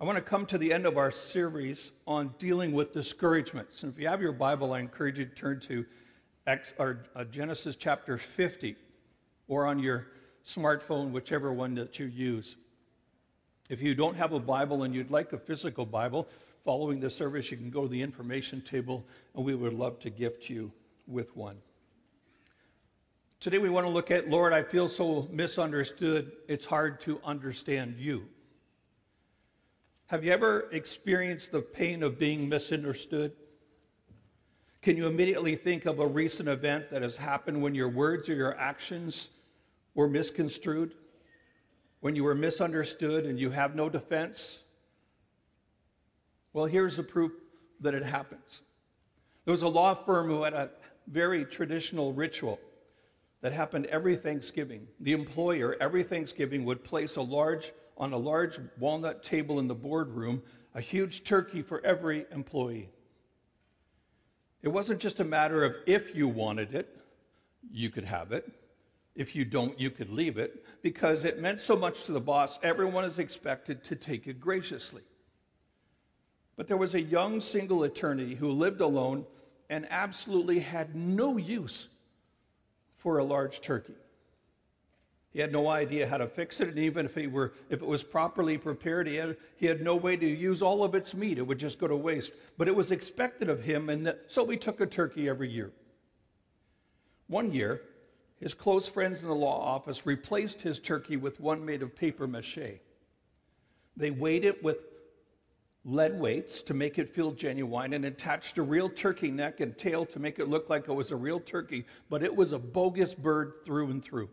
I want to come to the end of our series on dealing with discouragements. And if you have your Bible, I encourage you to turn to Genesis chapter 50 or on your smartphone, whichever one that you use. If you don't have a Bible and you'd like a physical Bible, following the service, you can go to the information table, and we would love to gift you with one. Today we want to look at, Lord, I feel so misunderstood, it's hard to understand you. Have you ever experienced the pain of being misunderstood? Can you immediately think of a recent event that has happened when your words or your actions were misconstrued? When you were misunderstood and you have no defense? Well, here's the proof that it happens. There was a law firm who had a very traditional ritual that happened every Thanksgiving. The employer, every Thanksgiving, would place on a large walnut table in the boardroom, a huge turkey for every employee. It wasn't just a matter of if you wanted it, you could have it. If you don't, you could leave it, because it meant so much to the boss. Everyone is expected to take it graciously. But there was a young single attorney who lived alone and absolutely had no use for a large turkey. He had no idea how to fix it, and even if it was properly prepared, he had no way to use all of its meat. It would just go to waste. But it was expected of him, and so he took a turkey every year. One year, his close friends in the law office replaced his turkey with one made of paper mache. They weighed it with lead weights to make it feel genuine and attached a real turkey neck and tail to make it look like it was a real turkey, but it was a bogus bird through and through.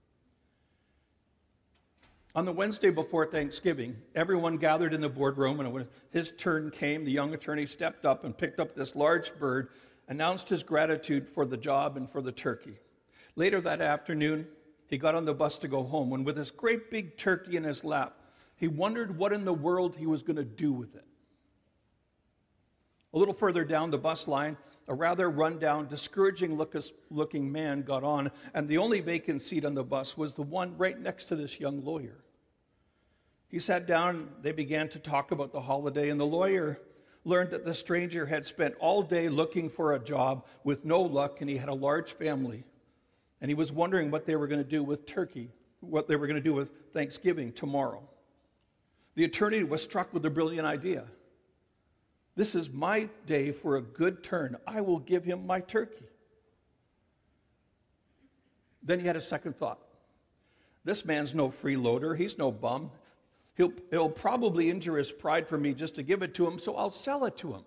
On the Wednesday before Thanksgiving, everyone gathered in the boardroom, and when his turn came, the young attorney stepped up and picked up this large bird, announced his gratitude for the job and for the turkey. Later that afternoon, he got on the bus to go home, and with this great big turkey in his lap, he wondered what in the world he was going to do with it. A little further down the bus line, a rather run-down, discouraging-looking man got on, and the only vacant seat on the bus was the one right next to this young lawyer. He sat down, they began to talk about the holiday, and the lawyer learned that the stranger had spent all day looking for a job with no luck, and he had a large family. And he was wondering what they were going to do with turkey, what they were going to do with Thanksgiving tomorrow. The attorney was struck with a brilliant idea. This is my day for a good turn. I will give him my turkey. Then he had a second thought. This man's no freeloader. He's no bum. He'll probably injure his pride for me just to give it to him, so I'll sell it to him.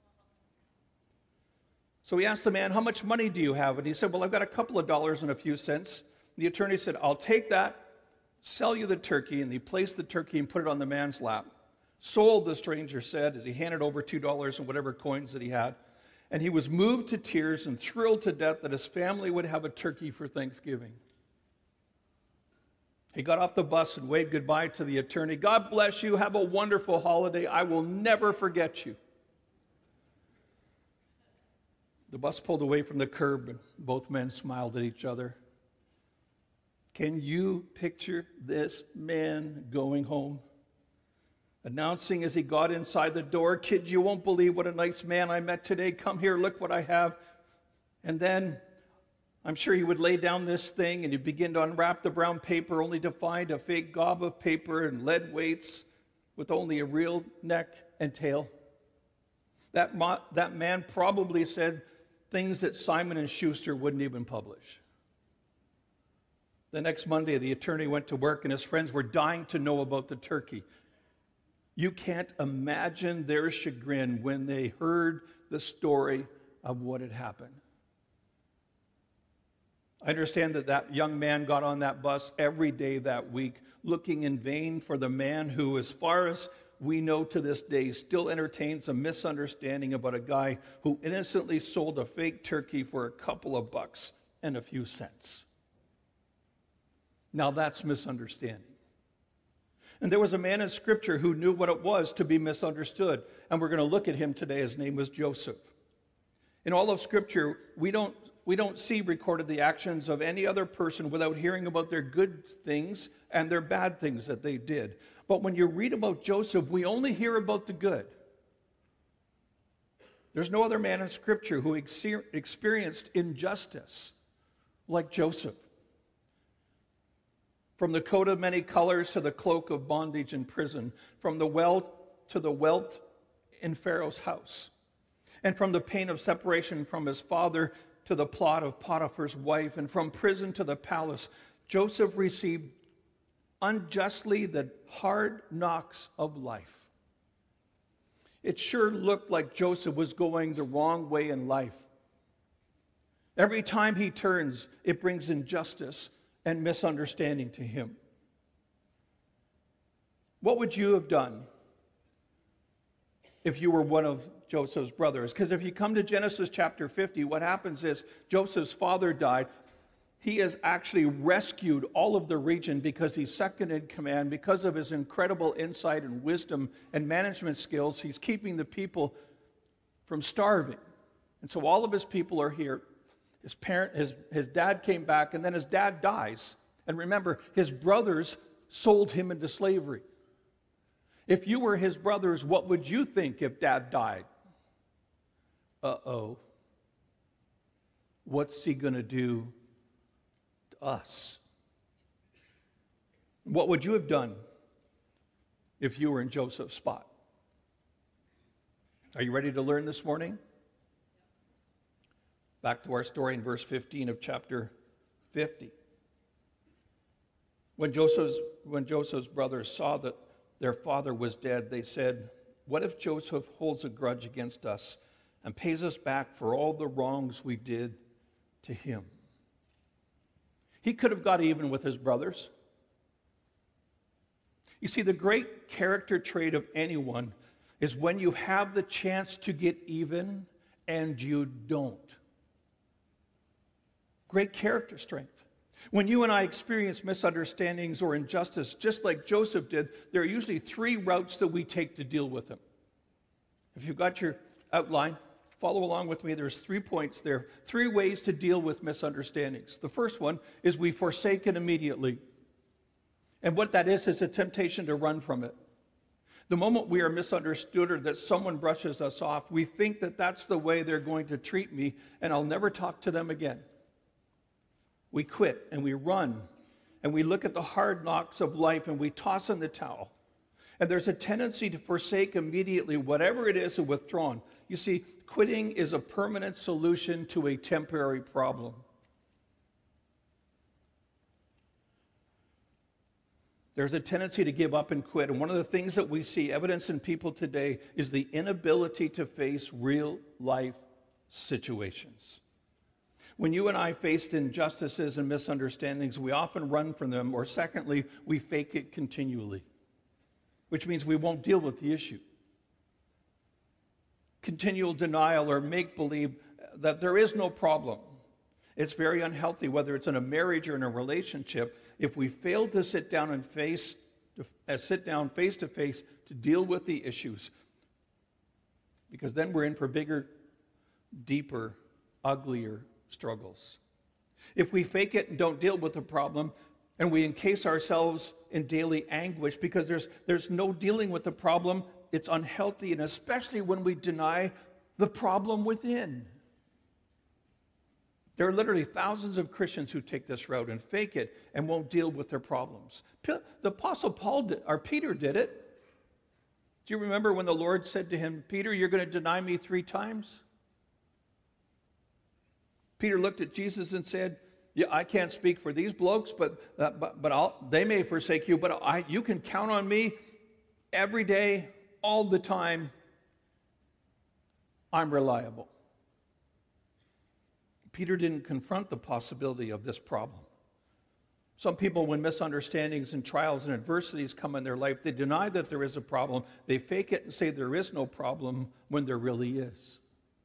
So he asked the man, how much money do you have? And he said, well, I've got a couple of dollars and a few cents. The attorney said, I'll take that, sell you the turkey. And he placed the turkey and put it on the man's lap. Sold, the stranger said, as he handed over $2 and whatever coins that he had. And he was moved to tears and thrilled to death that his family would have a turkey for Thanksgiving. He got off the bus and waved goodbye to the attorney. God bless you. Have a wonderful holiday. I will never forget you. The bus pulled away from the curb, and both men smiled at each other. Can you picture this man going home? Announcing as he got inside the door, kids, you won't believe what a nice man I met today. Come here, look what I have. And then I'm sure he would lay down this thing and he'd begin to unwrap the brown paper only to find a fake gob of paper and lead weights with only a real neck and tail. That man probably said things that Simon & Schuster wouldn't even publish. The next Monday, the attorney went to work and his friends were dying to know about the turkey. You can't imagine their chagrin when they heard the story of what had happened. I understand that young man got on that bus every day that week, looking in vain for the man who, as far as we know to this day, still entertains a misunderstanding about a guy who innocently sold a fake turkey for a couple of bucks and a few cents. Now that's misunderstanding. And there was a man in Scripture who knew what it was to be misunderstood. And we're going to look at him today. His name was Joseph. In all of Scripture, we don't we don't see recorded the actions of any other person without hearing about their good things and their bad things that they did. But when you read about Joseph, we only hear about the good. There's no other man in Scripture who experienced injustice like Joseph. From the coat of many colors to the cloak of bondage in prison, from the well to the wealth in Pharaoh's house, and from the pain of separation from his father to the plot of Potiphar's wife, and from prison to the palace, Joseph received unjustly the hard knocks of life. It sure looked like Joseph was going the wrong way in life. Every time he turns, it brings injustice and misunderstanding to him. What would you have done if you were one of Joseph's brothers? Because if you come to Genesis chapter 50, what happens is Joseph's father died. He has actually rescued all of the region because he's second in command. Because of his incredible insight and wisdom and management skills, he's keeping the people from starving. And so all of his people are here. His dad came back, and then his dad dies. And remember, his brothers sold him into slavery. If you were his brothers, what would you think if dad died? Uh-oh. What's he going to do to us? What would you have done if you were in Joseph's spot? Are you ready to learn this morning? Back to our story in verse 15 of chapter 50. When Joseph's brothers saw that their father was dead, they said, "What if Joseph holds a grudge against us and pays us back for all the wrongs we did to him?" He could have got even with his brothers. You see, the great character trait of anyone is when you have the chance to get even and you don't. Great character strength. When you and I experience misunderstandings or injustice, just like Joseph did, there are usually three routes that we take to deal with them. If you've got your outline, follow along with me. There's 3 points there. 3 ways to deal with misunderstandings. The first one is we forsake it immediately. And what that is a temptation to run from it. The moment we are misunderstood or that someone brushes us off, we think that that's the way they're going to treat me, and I'll never talk to them again. We quit and we run and we look at the hard knocks of life and we toss in the towel. And there's a tendency to forsake immediately whatever it is and withdrawn. You see, quitting is a permanent solution to a temporary problem. There's a tendency to give up and quit. And one of the things that we see evidence in people today is the inability to face real life situations. When you and I faced injustices and misunderstandings, we often run from them, or secondly, we fake it continually, which means we won't deal with the issue. Continual denial or make-believe that there is no problem. It's very unhealthy, whether it's in a marriage or in a relationship, if we fail to sit down face to face to deal with the issues, because then we're in for bigger, deeper, uglier struggles. If we fake it and don't deal with the problem, and we encase ourselves in daily anguish because there's no dealing with the problem, it's unhealthy, and especially when we deny the problem within. There are literally thousands of Christians who take this route and fake it and won't deal with their problems. The Apostle Peter did it. Do you remember when the Lord said to him, "Peter, you're going to deny me 3 times? Peter looked at Jesus and said, "Yeah, I can't speak for these blokes, but they may forsake you, but you can count on me every day, all the time. I'm reliable." Peter didn't confront the possibility of this problem. Some people, when misunderstandings and trials and adversities come in their life, they deny that there is a problem. They fake it and say there is no problem when there really is.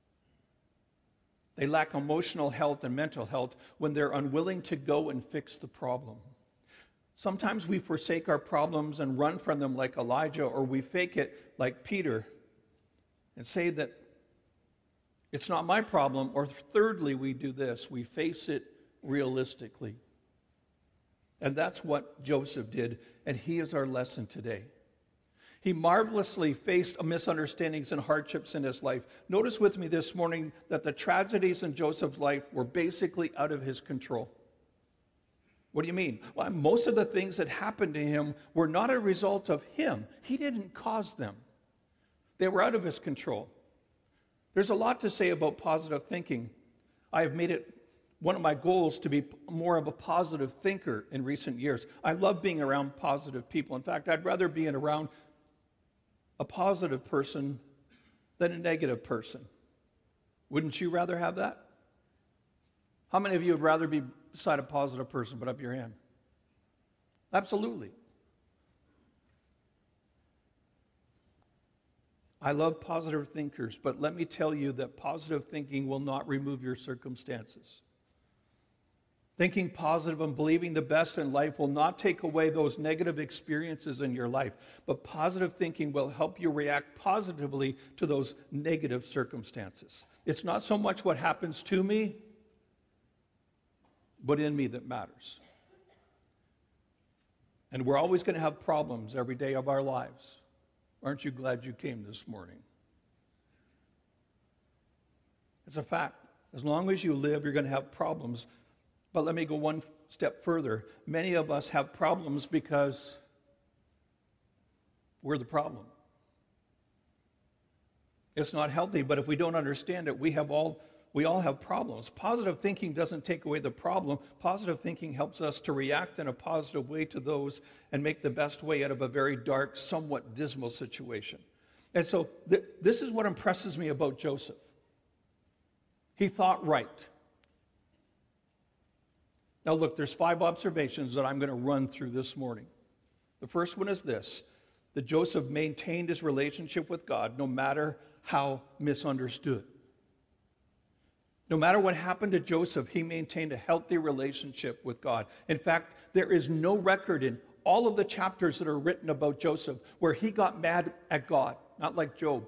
They lack emotional health and mental health when they're unwilling to go and fix the problem. Sometimes we forsake our problems and run from them like Elijah, or we fake it like Peter and say that It's not my problem. Or thirdly, we do this. We face it realistically. And that's what Joseph did, and he is our lesson today. He marvelously faced misunderstandings and hardships in his life. Notice with me this morning that the tragedies in Joseph's life were basically out of his control. What do you mean? Well, most of the things that happened to him were not a result of him. He didn't cause them. They were out of his control. There's a lot to say about positive thinking. I have made it one of my goals to be more of a positive thinker in recent years. I love being around positive people. In fact, I'd rather be around a positive person than a negative person. Wouldn't you rather have that? How many of you would rather be beside a positive person? Put up your hand. Absolutely. I love positive thinkers, but let me tell you that positive thinking will not remove your circumstances. Thinking positive and believing the best in life will not take away those negative experiences in your life, but positive thinking will help you react positively to those negative circumstances. It's not so much what happens to me, but in me that matters. And we're always going to have problems every day of our lives. Aren't you glad you came this morning? It's a fact. As long as you live, you're going to have problems. But let me go one step further. Many of us have problems because we're the problem. It's not healthy, but if we don't understand it, we all have problems. Positive thinking doesn't take away the problem. Positive thinking helps us to react in a positive way to those and make the best way out of a very dark, somewhat dismal situation. And so this is what impresses me about Joseph. He thought right. Now look, there's 5 observations that I'm going to run through this morning. The first one is this, that Joseph maintained his relationship with God no matter how misunderstood. No matter what happened to Joseph, he maintained a healthy relationship with God. In fact, there is no record in all of the chapters that are written about Joseph where he got mad at God, not like Job.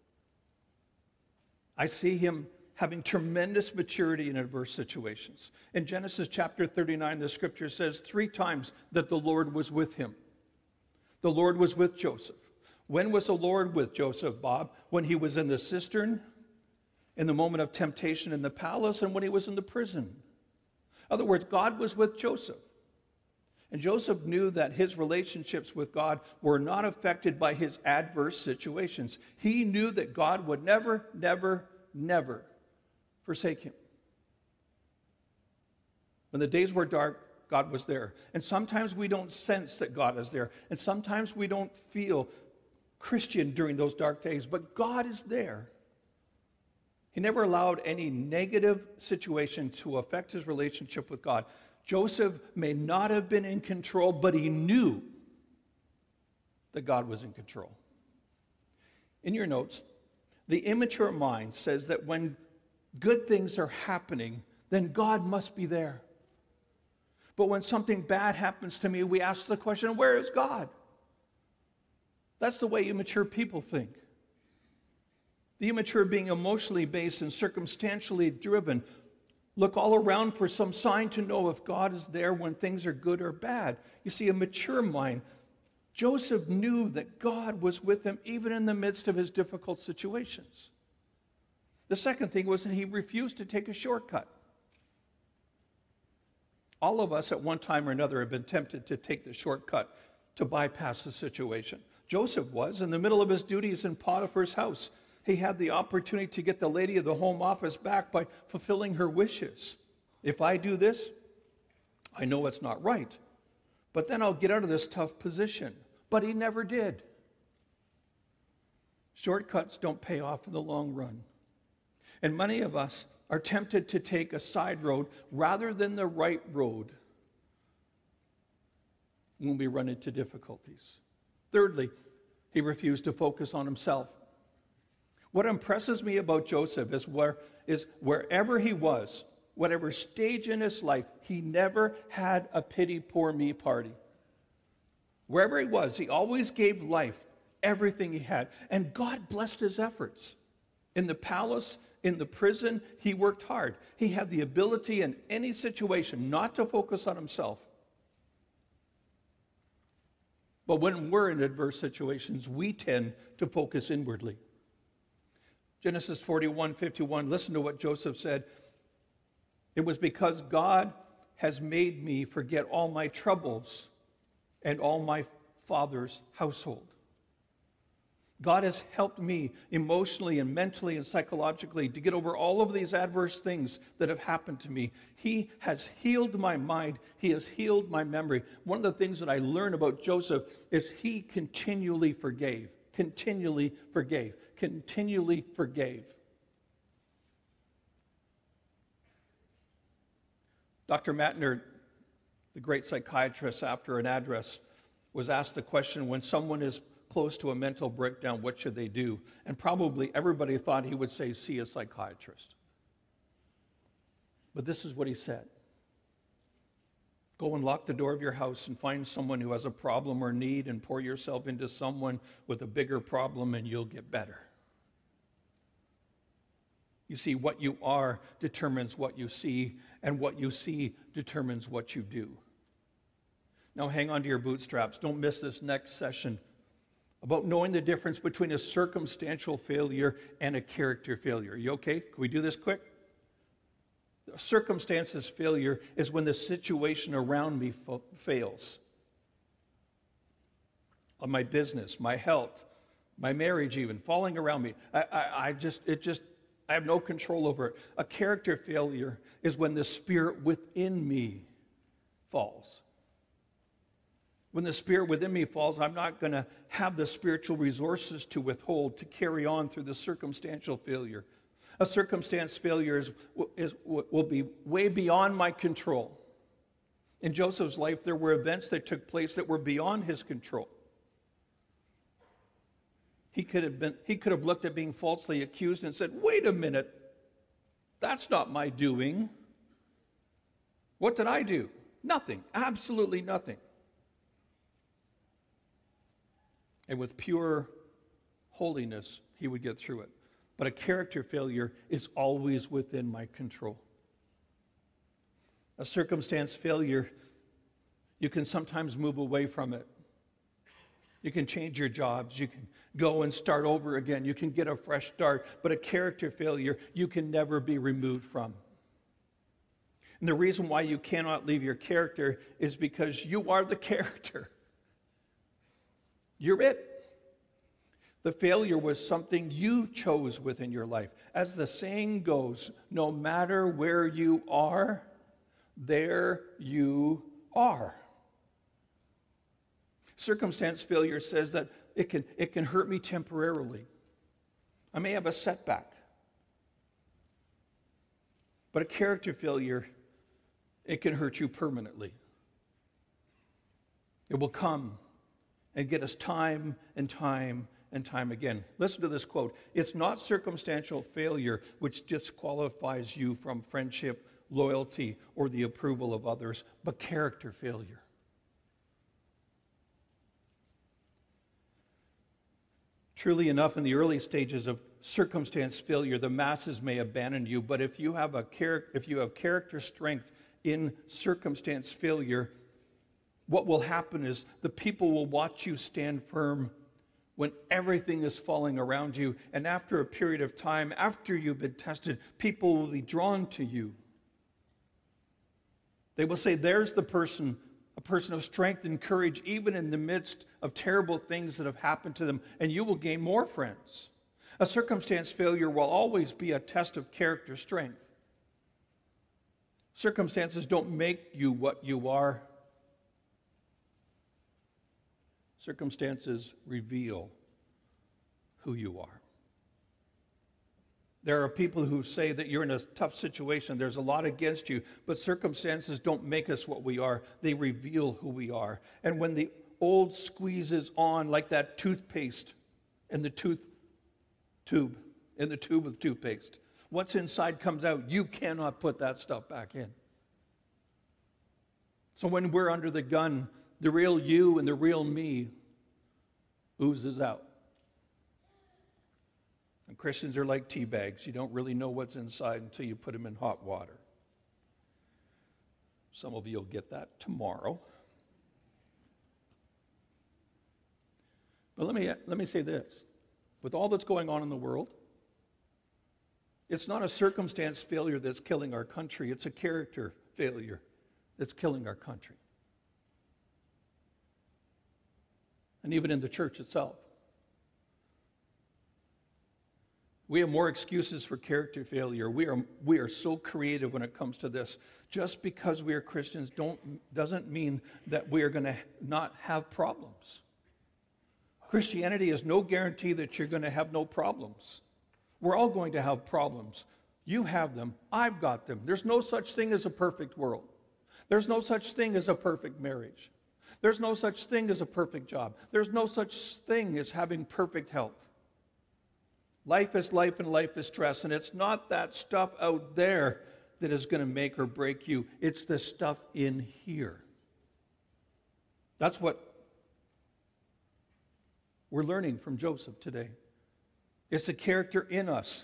I see him having tremendous maturity in adverse situations. In Genesis chapter 39, the scripture says 3 times that the Lord was with him. The Lord was with Joseph. When was the Lord with Joseph, Bob? When he was in the cistern, in the moment of temptation in the palace, and when he was in the prison. In other words, God was with Joseph. And Joseph knew that his relationships with God were not affected by his adverse situations. He knew that God would never, never, never forsake him. When the days were dark, God was there. And sometimes we don't sense that God is there. And sometimes we don't feel Christian during those dark days, but God is there. He never allowed any negative situation to affect his relationship with God. Joseph may not have been in control, but he knew that God was in control. In your notes, the immature mind says that when good things are happening, then God must be there. But when something bad happens to me, we ask the question, where is God? That's the way immature people think. The immature being emotionally based and circumstantially driven look all around for some sign to know if God is there when things are good or bad. You see, a mature mind, Joseph knew that God was with him even in the midst of his difficult situations. The second thing was that he refused to take a shortcut. All of us at one time or another have been tempted to take the shortcut to bypass the situation. Joseph was in the middle of his duties in Potiphar's house. He had the opportunity to get the lady of the home office back by fulfilling her wishes. If I do this, I know it's not right, but then I'll get out of this tough position. But he never did. Shortcuts don't pay off in the long run. And many of us are tempted to take a side road rather than the right road when we run into difficulties. Thirdly, he refused to focus on himself. What impresses me about Joseph is wherever he was, whatever stage in his life, he never had a pity poor me party. Wherever he was, he always gave life everything he had. And God blessed his efforts. In the palace, In the prison, he worked hard. He had the ability in any situation not to focus on himself. But when we're in adverse situations, we tend to focus inwardly. Genesis 41:51, listen to what Joseph said. It was because God has made me forget all my troubles and all my father's household. God has helped me emotionally and mentally and psychologically to get over all of these adverse things that have happened to me. He has healed my mind. He has healed my memory. One of the things that I learned about Joseph is he continually forgave, continually forgave, continually forgave. Dr. Mattner, the great psychiatrist, after an address, was asked the question, when someone is close to a mental breakdown, what should they do? And probably everybody thought he would say, see a psychiatrist. But this is what he said. Go and lock the door of your house and find someone who has a problem or need and pour yourself into someone with a bigger problem and you'll get better. You see, what you are determines what you see, and what you see determines what you do. Now hang on to your bootstraps. Don't miss this next session about knowing the difference between a circumstantial failure and a character failure. You okay? Can we do this quick? A circumstances failure is when the situation around me fails. On my business, my health, my marriage even, falling around me. I have no control over it. A character failure is when the spirit within me falls. When the spirit within me falls, I'm not going to have the spiritual resources to withhold, to carry on through the circumstantial failure. A circumstance failure will be way beyond my control. In Joseph's life, there were events that took place that were beyond his control. He could have looked at being falsely accused and said, wait a minute, that's not my doing. What did I do? Nothing, absolutely nothing. And with pure holiness, he would get through it. But a character failure is always within my control. A circumstance failure, you can sometimes move away from it. You can change your jobs. You can go and start over again. You can get a fresh start. But a character failure, you can never be removed from. And the reason why you cannot leave your character is because you are the character. You're it. The failure was something you chose within your life. As the saying goes, no matter where you are, there you are. Circumstance failure says that it can hurt me temporarily. I may have a setback. But a character failure, it can hurt you permanently. It will come and get us time and time and time again. Listen to this quote. It's not circumstantial failure which disqualifies you from friendship, loyalty, or the approval of others, but character failure. Truly enough, in the early stages of circumstance failure, the masses may abandon you, but if you have character strength in circumstance failure, what will happen is the people will watch you stand firm when everything is falling around you. And after a period of time, after you've been tested, people will be drawn to you. They will say, there's the person, a person of strength and courage, even in the midst of terrible things that have happened to them, and you will gain more friends. A circumstance failure will always be a test of character strength. Circumstances don't make you what you are. Circumstances reveal who you are. There are people who say that you're in a tough situation, there's a lot against you, but circumstances don't make us what we are. They reveal who we are. And when the old squeezes on like that toothpaste in the tube of toothpaste, what's inside comes out. You cannot put that stuff back in. So when we're under the gun, the real you and the real me oozes out. And Christians are like tea bags. You don't really know what's inside until you put them in hot water. Some of you will get that tomorrow. But let me say this. With all that's going on in the world, it's not a circumstance failure that's killing our country. It's a character failure that's killing our country. And even in the church itself. We have more excuses for character failure. We are so creative when it comes to this. Just because we are Christians doesn't mean that we are going to not have problems. Christianity is no guarantee that you're going to have no problems. We're all going to have problems. You have them. I've got them. There's no such thing as a perfect world. There's no such thing as a perfect marriage. There's no such thing as a perfect job. There's no such thing as having perfect health. Life is life and life is stress, and it's not that stuff out there that is going to make or break you. It's the stuff in here. That's what we're learning from Joseph today. It's the character in us.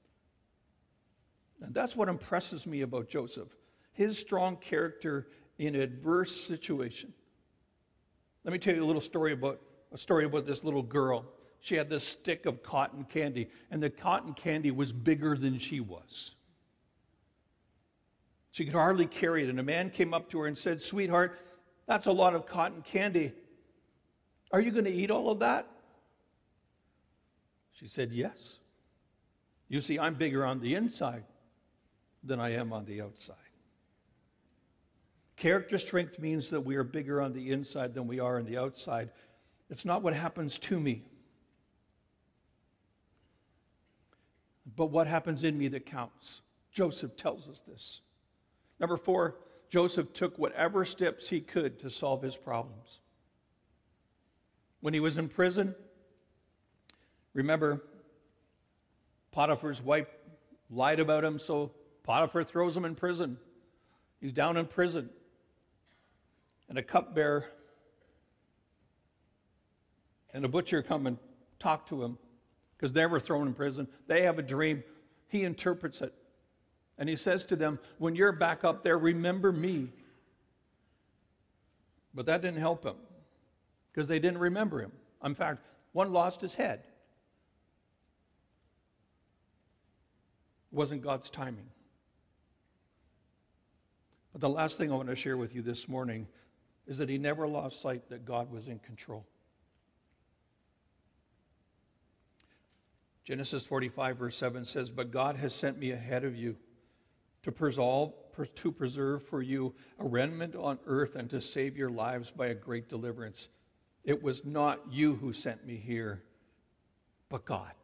And that's what impresses me about Joseph. His strong character in adverse situation. Let me tell you a story about this little girl. She had this stick of cotton candy, and the cotton candy was bigger than she was. She could hardly carry it, and a man came up to her and said, "Sweetheart, that's a lot of cotton candy. Are you going to eat all of that?" She said, "Yes. You see, I'm bigger on the inside than I am on the outside." Character strength means that we are bigger on the inside than we are on the outside. It's not what happens to me, but what happens in me that counts. Joseph tells us this. Number 4, Joseph took whatever steps he could to solve his problems. When he was in prison, remember, Potiphar's wife lied about him, so Potiphar throws him in prison. He's down in prison. And a cupbearer and a butcher come and talk to him because they were thrown in prison. They have a dream. He interprets it. And he says to them, "When you're back up there, remember me." But that didn't help him because they didn't remember him. In fact, one lost his head. It wasn't God's timing. But the last thing I want to share with you this morning is that he never lost sight that God was in control. Genesis 45 verse 7 says, "But God has sent me ahead of you to preserve for you a remnant on earth and to save your lives by a great deliverance. It was not you who sent me here, but God."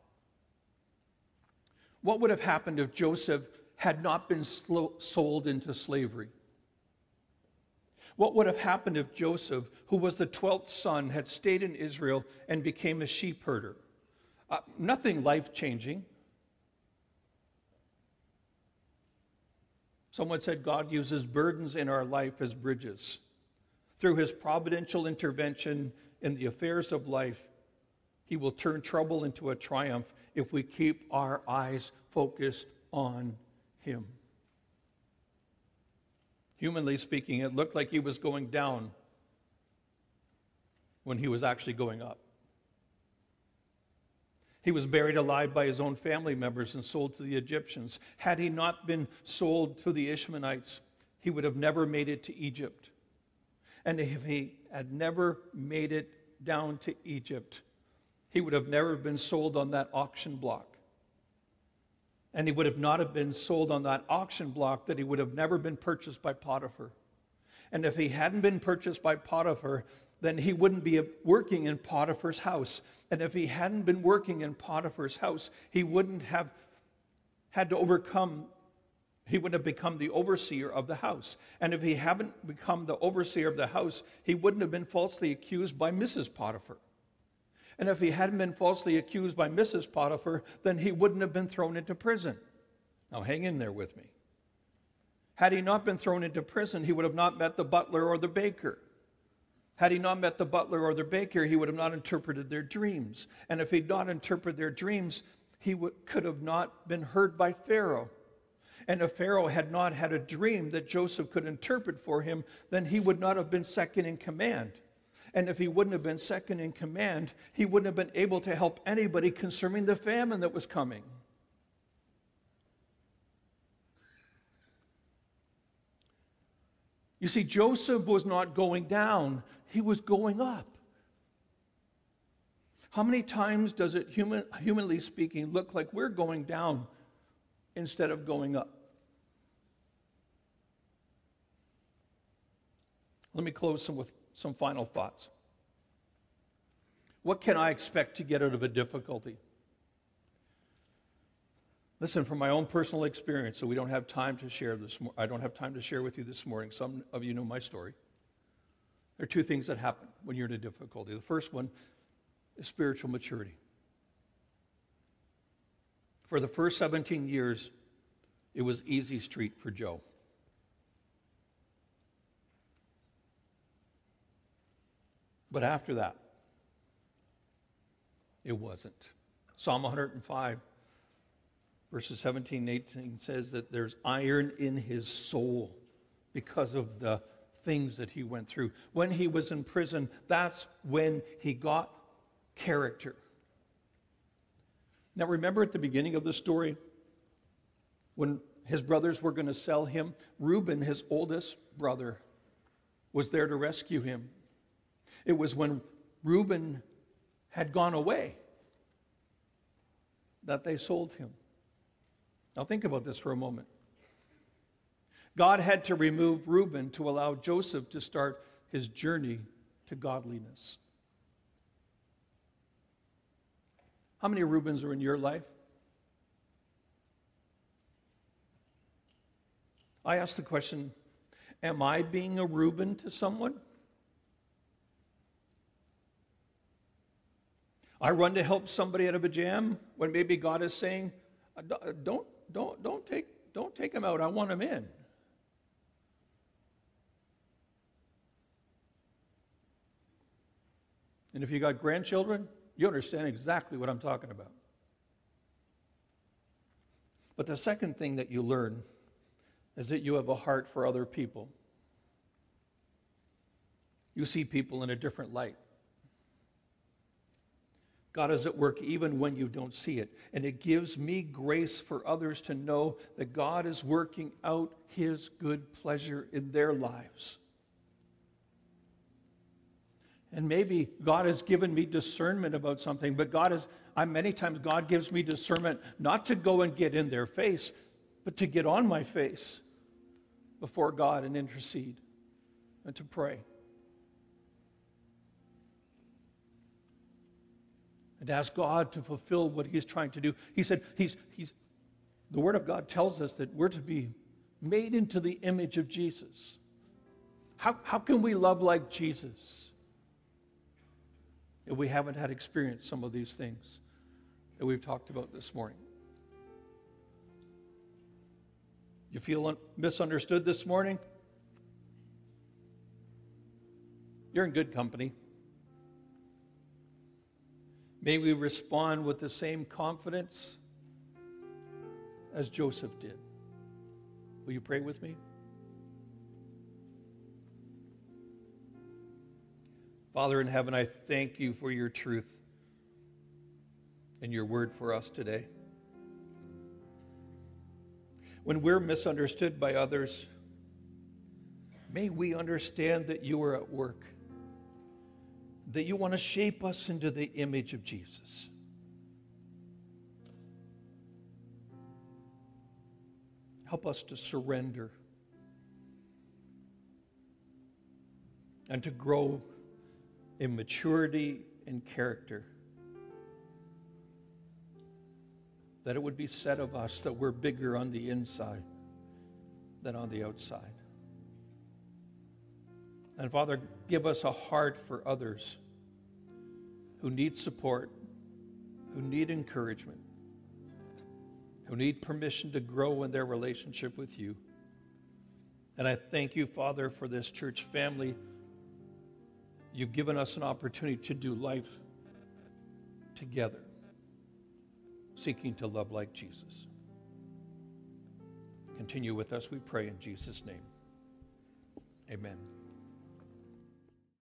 What would have happened if Joseph had not been sold into slavery? What would have happened if Joseph, who was the 12th son, had stayed in Israel and became a sheep herder? Nothing life-changing. Someone said God uses burdens in our life as bridges. Through his providential intervention in the affairs of life, he will turn trouble into a triumph if we keep our eyes focused on him. Humanly speaking, it looked like he was going down when he was actually going up. He was buried alive by his own family members and sold to the Egyptians. Had he not been sold to the Ishmaelites, he would have never made it to Egypt. And if he had never made it down to Egypt, he would have never been sold on that auction block. And he would have not have been sold on that auction block, that he would have never been purchased by Potiphar. And if he hadn't been purchased by Potiphar, then he wouldn't be working in Potiphar's house. And if he hadn't been working in Potiphar's house, he wouldn't have had to overcome, he wouldn't have become the overseer of the house. And if he hadn't become the overseer of the house, he wouldn't have been falsely accused by Mrs. Potiphar. And if he hadn't been falsely accused by Mrs. Potiphar, then he wouldn't have been thrown into prison. Now hang in there with me. Had he not been thrown into prison, he would have not met the butler or the baker. Had he not met the butler or the baker, he would have not interpreted their dreams. And if he'd not interpreted their dreams, could have not been heard by Pharaoh. And if Pharaoh had not had a dream that Joseph could interpret for him, then he would not have been second in command. And if he wouldn't have been second in command, he wouldn't have been able to help anybody concerning the famine that was coming. You see, Joseph was not going down, he was going up. How many times does it, humanly speaking, look like we're going down instead of going up? Let me close with some final thoughts. What can I expect to get out of a difficulty? Listen, from my own personal experience, so we don't have time to share this. I don't have time to share with you this morning. Some of you know my story. There are two things that happen when you're in a difficulty. The first one is spiritual maturity. For the first 17 years, it was easy street for Joe. But after that, it wasn't. Psalm 105, verses 17 and 18 says that there's iron in his soul because of the things that he went through. When he was in prison, that's when he got character. Now remember at the beginning of the story, when his brothers were going to sell him, Reuben, his oldest brother, was there to rescue him. It was when Reuben had gone away that they sold him. Now think about this for a moment. God had to remove Reuben to allow Joseph to start his journey to godliness. How many Reubens are in your life? I ask the question, am I being a Reuben to someone? I run to help somebody out of a jam when maybe God is saying, don't take him out. I want him in. And if you got grandchildren, you understand exactly what I'm talking about. But the second thing that you learn is that you have a heart for other people. You see people in a different light. God is at work even when you don't see it. And it gives me grace for others to know that God is working out his good pleasure in their lives. And maybe God has given me discernment about something, but many times God gives me discernment not to go and get in their face, but to get on my face before God and intercede and to pray. And ask God to fulfill what he's trying to do. He said, the Word of God tells us that we're to be made into the image of Jesus. How can we love like Jesus if we haven't had experienced some of these things that we've talked about this morning? You feel misunderstood this morning? You're in good company. May we respond with the same confidence as Joseph did. Will you pray with me? Father in heaven, I thank you for your truth and your word for us today. When we're misunderstood by others, may we understand that you are at work, that you want to shape us into the image of Jesus. Help us to surrender and to grow in maturity and character. That it would be said of us that we're bigger on the inside than on the outside. And Father, give us a heart for others who need support, who need encouragement, who need permission to grow in their relationship with you. And I thank you, Father, for this church family. You've given us an opportunity to do life together. seeking to love like Jesus. Continue with us, we pray in Jesus' name. Amen.